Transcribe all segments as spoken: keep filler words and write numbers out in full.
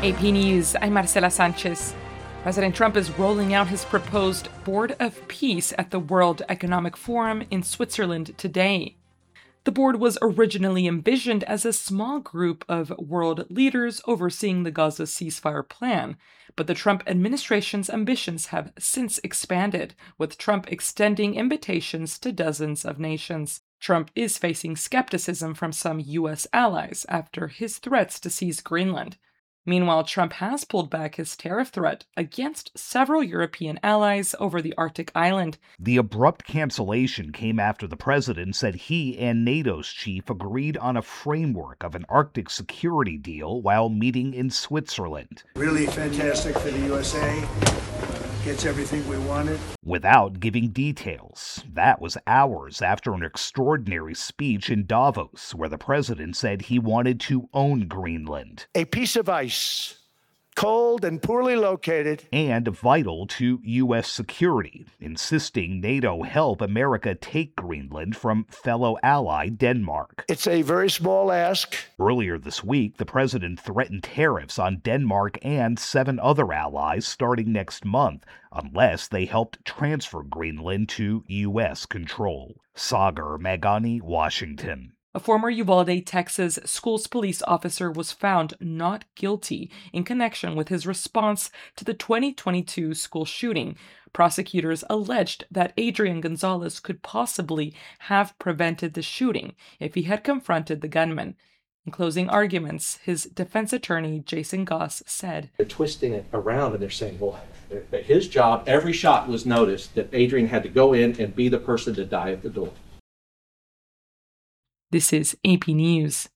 A P News, I'm Marcela Sanchez. President Trump is rolling out his proposed Board of Peace at the World Economic Forum in Switzerland today. The board was originally envisioned as a small group of world leaders overseeing the Gaza ceasefire plan, but the Trump administration's ambitions have since expanded, with Trump extending invitations to dozens of nations. Trump is facing skepticism from some U S allies after his threats to seize Greenland. Meanwhile, Trump has pulled back his tariff threat against several European allies over the Arctic island. The abrupt cancellation came after the president said he and NATO's chief agreed on a framework of an Arctic security deal while meeting in Switzerland. Really fantastic for the U S A. Gets everything we wanted. Without giving details. That was hours after an extraordinary speech in Davos, where the president said he wanted to own Greenland. A piece of ice, cold and poorly located. And vital to U S security, insisting NATO help America take Greenland from fellow ally Denmark. It's a very small ask. Earlier this week, the president threatened tariffs on Denmark and seven other allies starting next month, unless they helped transfer Greenland to U S control. Sagar Meghani, Washington. A former Uvalde, Texas schools police officer was found not guilty in connection with his response to the twenty twenty-two school shooting. Prosecutors alleged that Adrian Gonzalez could possibly have prevented the shooting if he had confronted the gunman. In closing arguments, his defense attorney, Jason Goss, said, They're twisting it around and they're saying, well, that his job, every shot was noticed, that Adrian had to go in and be the person to die at the door. This is A P News.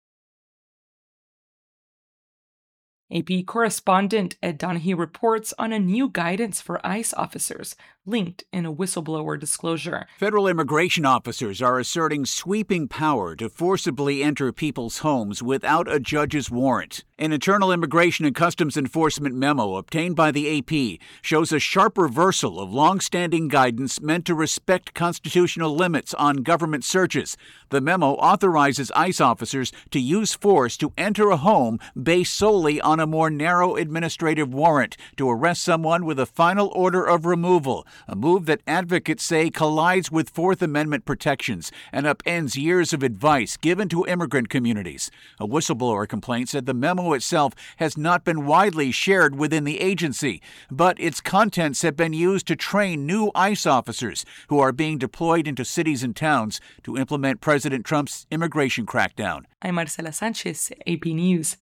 A P correspondent Ed Donahue reports on a new guidance for ICE officers, linked in a whistleblower disclosure. Federal immigration officers are asserting sweeping power to forcibly enter people's homes without a judge's warrant. An internal immigration and customs enforcement memo obtained by the A P shows a sharp reversal of long-standing guidance meant to respect constitutional limits on government searches. The memo authorizes ICE officers to use force to enter a home based solely on a more narrow administrative warrant to arrest someone with a final order of removal, a move that advocates say collides with Fourth Amendment protections and upends years of advice given to immigrant communities. A whistleblower complaint said the memo itself has not been widely shared within the agency, but its contents have been used to train new ICE officers who are being deployed into cities and towns to implement President Trump's immigration crackdown. I'm Marcela Sanchez, A P News.